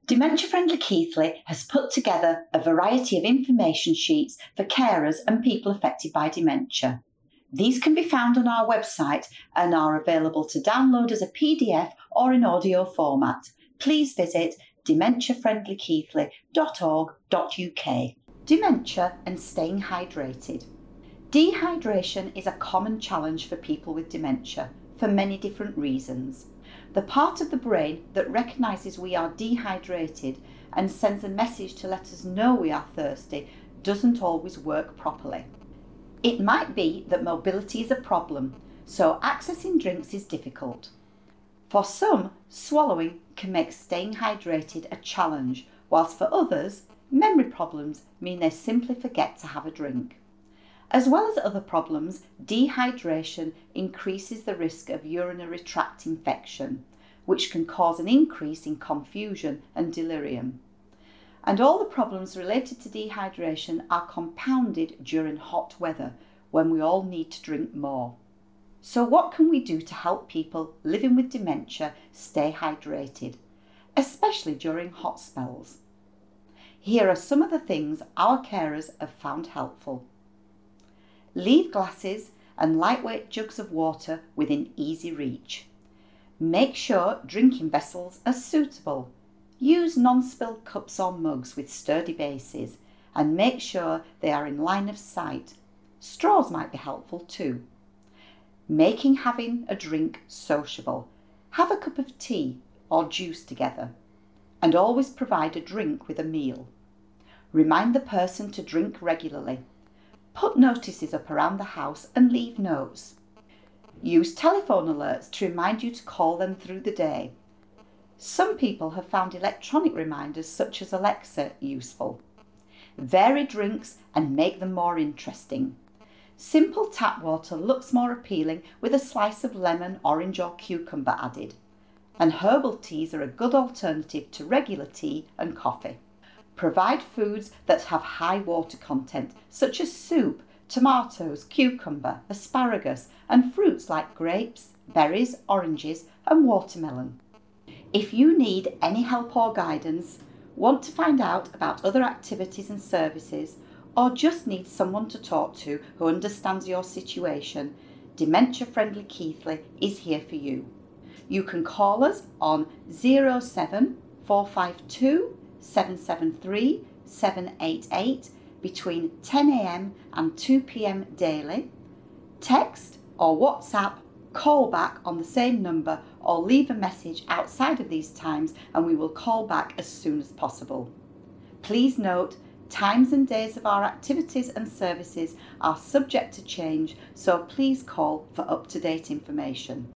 Dementia Friendly Keighley has put together a variety of information sheets for carers and people affected by dementia. These can be found on our website and are available to download as a PDF or in audio format. Please visit dementiafriendlykeighley.org.uk. Dementia and staying hydrated. Dehydration is a common challenge for people with dementia for many different reasons. The part of the brain that recognises we are dehydrated and sends a message to let us know we are thirsty doesn't always work properly. It might be that mobility is a problem, so accessing drinks is difficult. For some, swallowing can make staying hydrated a challenge, whilst for others, memory problems mean they simply forget to have a drink. As well as other problems, dehydration increases the risk of urinary tract infection, which can cause an increase in confusion and delirium. And all the problems related to dehydration are compounded during hot weather, when we all need to drink more. So what can we do to help people living with dementia stay hydrated, especially during hot spells? Here are some of the things our carers have found helpful. Leave glasses and lightweight jugs of water within easy reach. Make sure drinking vessels are suitable. Use non-spill cups or mugs with sturdy bases and make sure they are in line of sight. Straws might be helpful too. Making having a drink sociable. Have a cup of tea or juice together. And always provide a drink with a meal. Remind the person to drink regularly. Put notices up around the house and leave notes. Use telephone alerts to remind you to call them through the day. Some people have found electronic reminders such as Alexa useful. Vary drinks and make them more interesting. Simple tap water looks more appealing with a slice of lemon, orange or cucumber added. And herbal teas are a good alternative to regular tea and coffee. Provide foods that have high water content, such as soup, tomatoes, cucumber, asparagus, and fruits like grapes, berries, oranges, and watermelon. If you need any help or guidance, want to find out about other activities and services, or just need someone to talk to who understands your situation, Dementia Friendly Keighley is here for you. You can call us on 07452 773 788 between 10 a.m. and 2 p.m. daily. Text or WhatsApp, call back on the same number or leave a message outside of these times and we will call back as soon as possible. Please note, times and days of our activities and services are subject to change, so please call for up-to-date information.